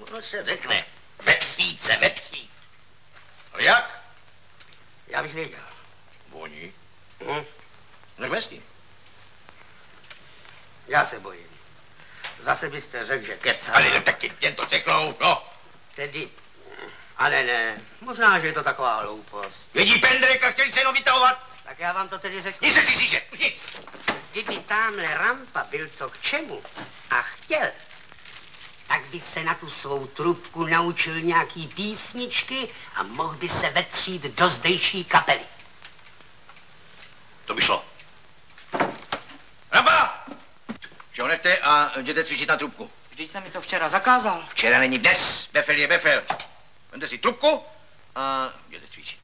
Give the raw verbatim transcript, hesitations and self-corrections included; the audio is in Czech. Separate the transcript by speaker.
Speaker 1: to se řekne. Vetřít se, vetřít. Ale jak?
Speaker 2: Já bych věděl.
Speaker 1: Voní?
Speaker 2: Hm?
Speaker 1: Tak vesni.
Speaker 2: Já se bojím. Zase byste řekl, že kecám.
Speaker 1: Ale tak ti jen to řeknou, no.
Speaker 2: Tedy, ale ne, možná, že je to taková hloupost.
Speaker 1: Jedí pendrek a chtěli se jenom vytahovat.
Speaker 2: Tak já vám to tedy řeknu.
Speaker 1: Nic se si říže, už nic.
Speaker 2: Kdyby tamhle rampa byl co k čemu a chtěl, tak by se na tu svou trubku naučil nějaký písničky a mohl by se vetřít do zdejší kapely.
Speaker 1: To by šlo. Rampa! Že ho nechte a jděte cvičit na trubku.
Speaker 3: Vždyť jste mi to včera zakázal.
Speaker 1: Včera není dnes. Befel je befel. Vemte si trubku a jděte cvičit.